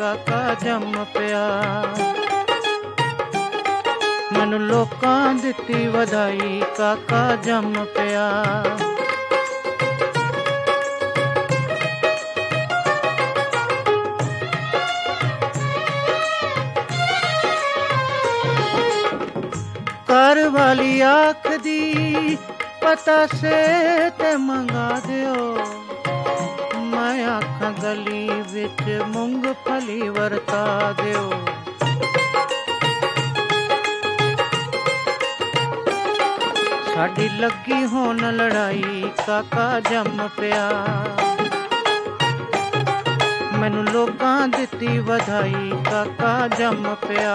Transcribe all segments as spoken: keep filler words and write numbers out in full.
ਕਾਕਾ ਜੰਮ ਪਿਆ। ਮੈਨੂੰ ਲੋਕਾਂ ਦਿੱਤੀ ਵਧਾਈ, ਕਾਕਾ ਜੰਮ ਪਿਆ। ਘਰ ਵਾਲੀ ਆਖਦੀ ਪਤਾਸੇ ਤੇ ਮੰਗਾ ਦਿਓ, ਮੈਂ ਆਖਾਂ ਗਲੀ ਵਿੱਚ ਮੂੰਗਫਲੀ ਵਰਤਾ ਦਿਓ। ਸਾਡੀ ਲੱਗੀ ਹੁਣ ਲੜਾਈ, ਕਾਕਾ ਜੰਮ ਪਿਆ। ਮੈਨੂੰ ਲੋਕਾਂ ਦਿੱਤੀ ਵਧਾਈ, ਕਾਕਾ ਜੰਮ ਪਿਆ।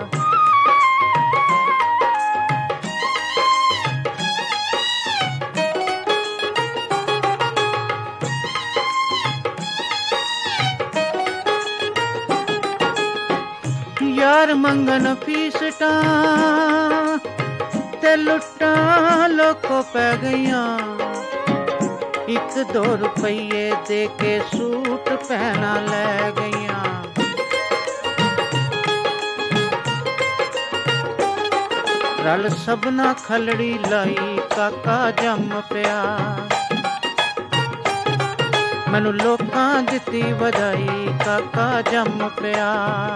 ਯਾਰ ਮੰਗਣ ਫੀਸਟਾਂ ਤੇ ਲੁੱਟਾਂ ਲੋਕੋ ਪੈ ਗਈਆਂ, ਇੱਕ ਦੋ ਰੁਪਈਏ ਦੇ ਕੇ ਸੂਟ ਪਹਿਨਾ ਲੈ ਗਈਆਂ। ਰਲ ਸਭਨਾ ਖਲੜੀ ਲਾਈ, ਕਾਕਾ ਜੰਮ ਪਿਆ। ਮੈਨੂੰ ਲੋਕਾਂ ਦਿੱਤੀ ਵਧਾਈ, ਕਾਕਾ ਜੰਮ ਪਿਆ।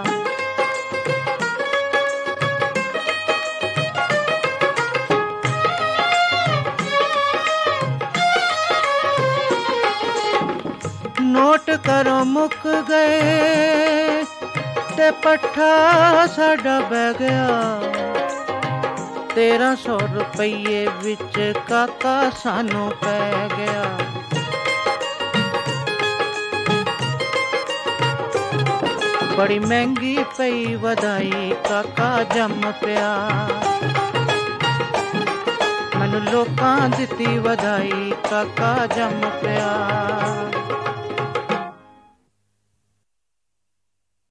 ਨੋਟ ਕਰੋ ਮੁੱਕ ਗਏ ਤੇ ਪੱਠਾ ਸਾਡਾ ਬਹਿ ਗਿਆ, ਤੇਰਾਂ ਸੌ ਰੁਪਈਏ ਵਿੱਚ ਕਾਕਾ ਸਾਨੂੰ ਪੈ ਗਿਆ। ਬੜੀ ਮਹਿੰਗੀ ਪਈ ਵਧਾਈ, ਕਾਕਾ ਜੰਮ ਪਿਆ। ਮੈਨੂੰ ਲੋਕਾਂ ਦਿੱਤੀ ਵਧਾਈ, ਕਾਕਾ ਜੰਮ ਪਿਆ।